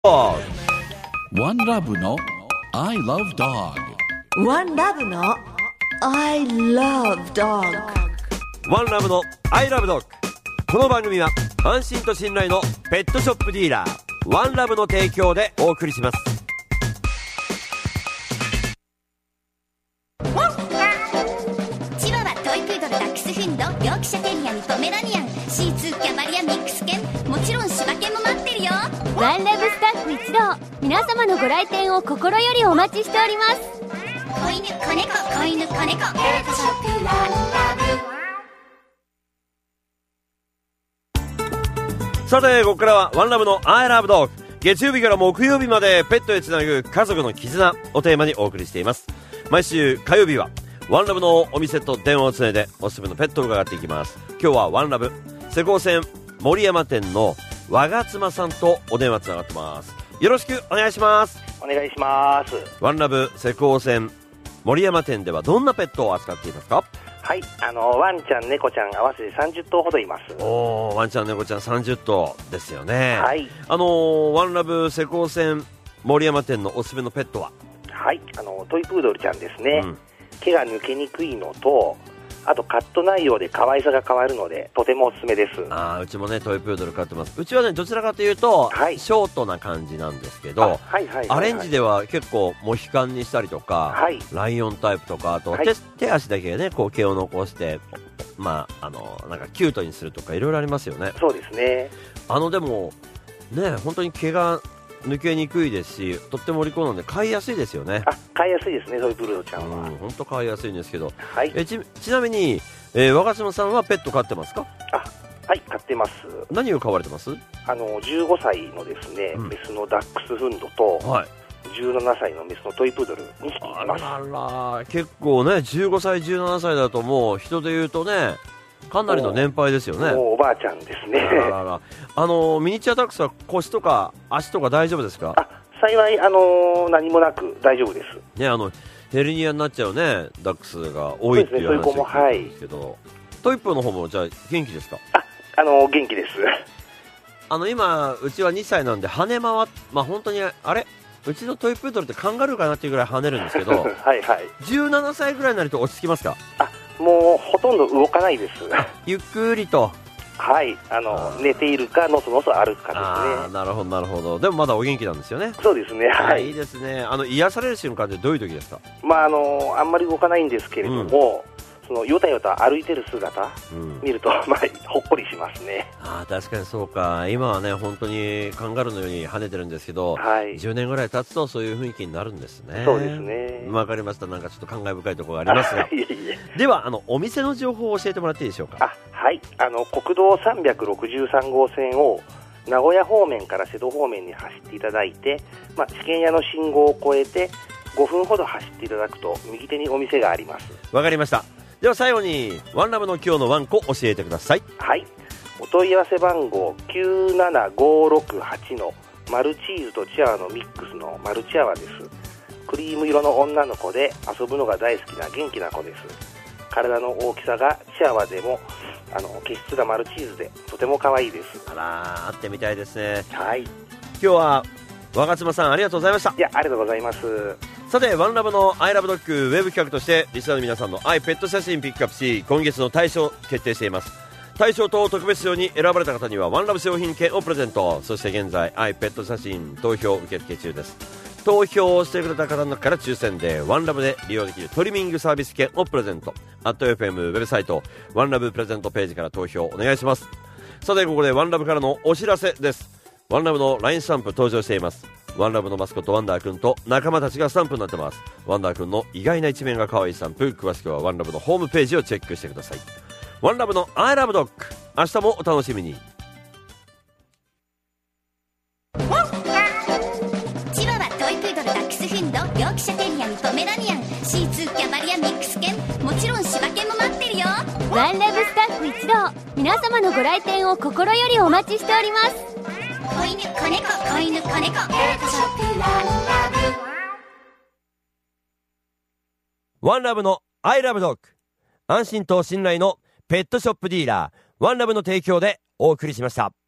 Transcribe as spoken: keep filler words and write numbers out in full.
ワンラブの I love dog。 ワンラブの I love dog。 ワンラブの I love dog。 この番組は安心と信頼のペットショップディーラーワンラブの提供でお送りします。 チワワ、トイプードル、ダックスフンド、ヨークシャテリアにポメラニアン、シーツー、キャバリア、ミックス犬、もちろん柴犬も待ってるよ。 ワンラブスタッフ一同、皆様のご来店を心よりお待ちしております。 子犬、子猫、子犬、子猫、ペットショップワンラブ。さてここからはワンラブの I love dog。 月曜日から木曜日までペットへつなぐ家族の絆をテーマにお送りしています。毎週火曜日はワンラブのお店と電話をつないでおすすめのペットを伺っていきます。今日はワンラブ施工線森山店の我妻さんとお電話つながってます。よろしくお願いします。 お願いします。 ワンラブ施工線森山店ではどんなペットを扱っていますか？ はい、あのワンちゃん猫ちゃん合わせてさんじゅっとうほどいます。 おー、ワンちゃん猫ちゃんさんじゅっとうですよね。 はい、 あのー、ワンラブ施工線森山店のおすすめのペットは？ はい、あのトイプードルちゃんですね、うん、毛が抜けにくいのと、あとカット内容で可愛さが変わるのでとてもおすすめです。 あー、うちもねトイプードル飼ってます。うちはねどちらかというと、はい、ショートな感じなんですけど、はいはいはいはい、アレンジでは結構モヒカンにしたりとか、はい、ライオンタイプとか、あと 手,、はい、手足だけねこう毛を残してまああのなんかキュートにするとかいろいろありますよね。 そうですね。 あのでもね本当に毛が抜けにくいですし、とってもお利口なので飼いやすいですよね。 あ、飼いやすいですねトイプードルちゃんは。 本当飼いやすいんですけど、 はい、 え ち, ちなみに、えー、若島さんはペット飼ってますか？ あ、はい、飼ってます。何を飼われてます？ あのじゅうごさいのですね、うん、メスのダックスフンドと、はい、じゅうななさいのメスのトイプードルにひきいます。 あらら、結構ねじゅうごさいじゅうななさいだともう人でいうとねかなりの年配ですよね。 もうおばあちゃんですね。 あららら、あのミニチュアダックスは腰とか足とか大丈夫ですか？ あ、幸い、あのー、何もなく大丈夫です。 ね、あのヘルニアになっちゃうねダックスが多いっていう話を聞いたんですけど、はい、トイプの方もじゃあ元気ですか？ あ、あのー、元気です。 あの今うちはにさいなんで跳ね回っまあ本当にあれうちのトイプードルってカンガルーかなっていうぐらい跳ねるんですけどはい、はい、じゅうななさいぐらいになると落ち着きますか？ あ、もうほとんど動かないです。 ゆっくりと、 はい、あの寝ているかのそのそ歩くかですね。 あ、なるほどなるほど。でもまだお元気なんですよね。 そうですね、はい、 いいですね。あの癒される瞬間ってどういう時ですか？ まああのあんまり動かないんですけれども、うん、そのよたよた歩いてる姿、うん、見ると、まあ、ほっこりしますね。 あ、確かにそうか。今はね本当にカンガルーのように跳ねてるんですけど、はい、じゅうねんぐらい経つとそういう雰囲気になるんですね。 そうですね。 わかりました。なんかちょっと感慨深いところがありますがいえいえ。ではあのお店の情報を教えてもらっていいでしょうか？ あ、はい、あの国道さんびゃくろくじゅうさんごうせんを名古屋方面から瀬戸方面に走っていただいて、まあ、試験屋の信号を越えてごふんほど走っていただくと右手にお店があります。 わかりました。では最後にワンラブの今日のワンコ教えてください。 はい、お問い合わせ番号きゅうななごろくはちのマルチーズとチワワのミックスのマルチアワです。クリーム色の女の子で遊ぶのが大好きな元気な子です。体の大きさがチワワでもあの毛質がマルチーズでとても可愛いです。 あら、会ってみたいですね。 はい、 今日は若妻さんありがとうございました。 いや、ありがとうございます。 さてワンラブのアイラブドッグウェブ企画としてリスナーの皆さんの愛ペット写真ピックアップし今月の大賞決定しています。大賞と特別賞に選ばれた方にはワンラブ商品券をプレゼント。そして現在愛ペット写真投票受付中です。投票をしてくれた方の中から抽選でワンラブで利用できるトリミングサービス券をプレゼント。アット エフエム ウェブサイトワンラブプレゼントページから投票お願いします。さてここでワンラブからのお知らせです。ワンラブの ライン スタンプ登場しています。ワンラブのマスコットワンダーくんと仲間たちがスタンプになってます。ワンダーくんの意外な一面が可愛いスタンプ、詳しくはワンラブのホームページをチェックしてください。ワンラブの I love dog、 明日もお楽しみに。 チワワ、トイプードル、ダックスフンド、ヨークシャテリアにポメラニアン、シーツー、キャバリア、ミックス犬、もちろん柴犬も待ってるよ。 ワンラブスタッフ一同、皆様のご来店を心よりお待ちしております。 子犬、子猫、子犬、子猫、ペットショップワンラブ。ワンラブの I love dog、 安心と信頼のペットショップディーラーワンラブの提供でお送りしました。